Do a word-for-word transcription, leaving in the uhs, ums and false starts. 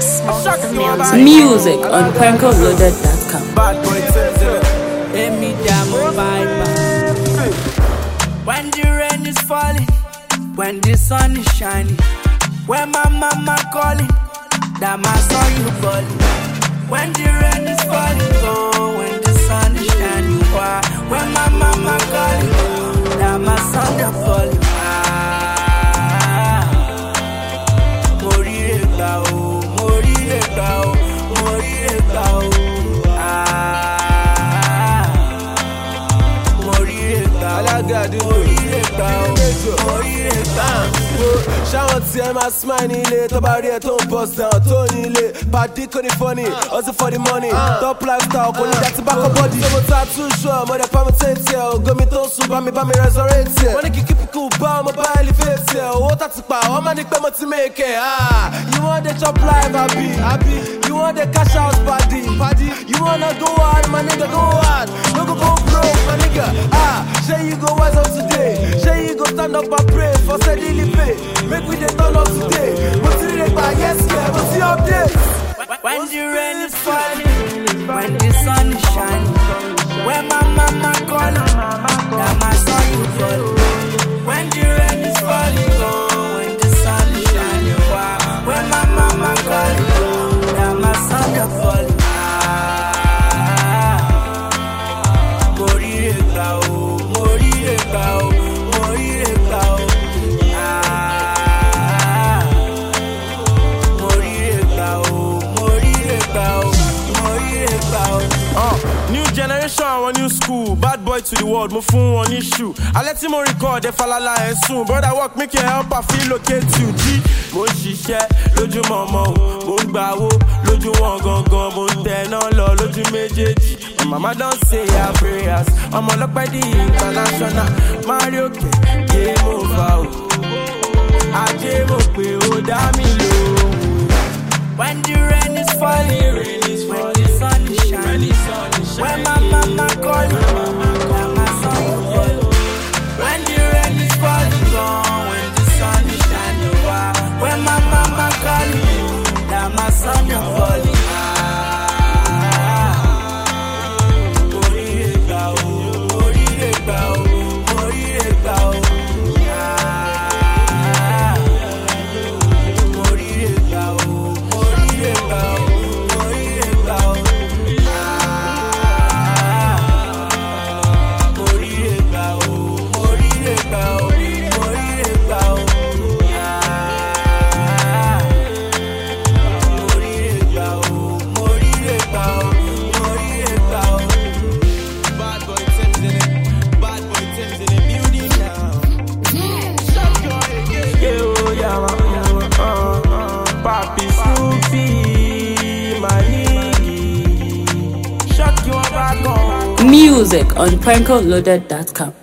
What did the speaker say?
Music on Pranko Loaded dot com. Bad boy when the rain is falling, when the sun is shining, when my mama calling, that my son you falling. When the rain is falling, oh, when the sun is shining, why? When my mama calling, oh, that my son you falling. Ah, Mori Ega o, Mori Ega o, Mori Ega o. Ah, Mori Ega o, Mori Ega o, Mori Ega o. Shout out to my smile nílé, tó bá rí ẹ tó ń bust down tó nílé. Party kò ní funny, hustle for the money. Top lifestyle kò ní dàtí back up body. Ṣé mo ta too sure, mo dẹ̀ permutate ẹ̀ o. Gomi tó sùn bá mi bá mi resurrect ẹ̀. Wọ́n ní kí keep it cool bá ọmọ bá elevate ẹ̀. Owó tà ti pa, ọmọ ní pé mo ti make ẹ̀. You wan dey chop life abi? You wan dey cash out party? You wanna go hard, my nigga go hard. No go go broke, my nigga. Ah, say you go wise up today. Say you go stand up and pray for steadily pay. Make we dey turn up today. But today by yes, yeah, but see updates. When the rain is falling, when the sun is shining, when my mama calling, that my son you falling. When the rain is falling, oh, when the sun is shining, wow. When my mama calling, that my son you falling. Ah, Mori Ega o, Mori Ega o, Mori Ega o. New generation, one new school. Bad boy to the world, mo fún wọn ní shoe. I let him record, they falala and soon. Brother work, make your help, I feel locate you. G, mo ń ṣiṣẹ́ lójú mọ̀mọ́ o. Mo ń gbàwó lójú wọn gangan. Mo ń tẹ̀nà lọ lójú méjèèjì. My mama don say her prayers. Ọmọ ọlọ́pẹ́ di international. Mario K, game over o. Ajé mo pé ó dá mi lóhùn. When the rain is falling, rain is falling. When the sun is shining, when my mama calling, when my son you falling. When the rain is falling, oh, when the sun is shining, wow. When my mama calling, that my son you falling. Ah, Mori Ega o, Mori Ega o, Mori Ega o. Ah, Mori Ega o. Music on Pranko Loaded dot com.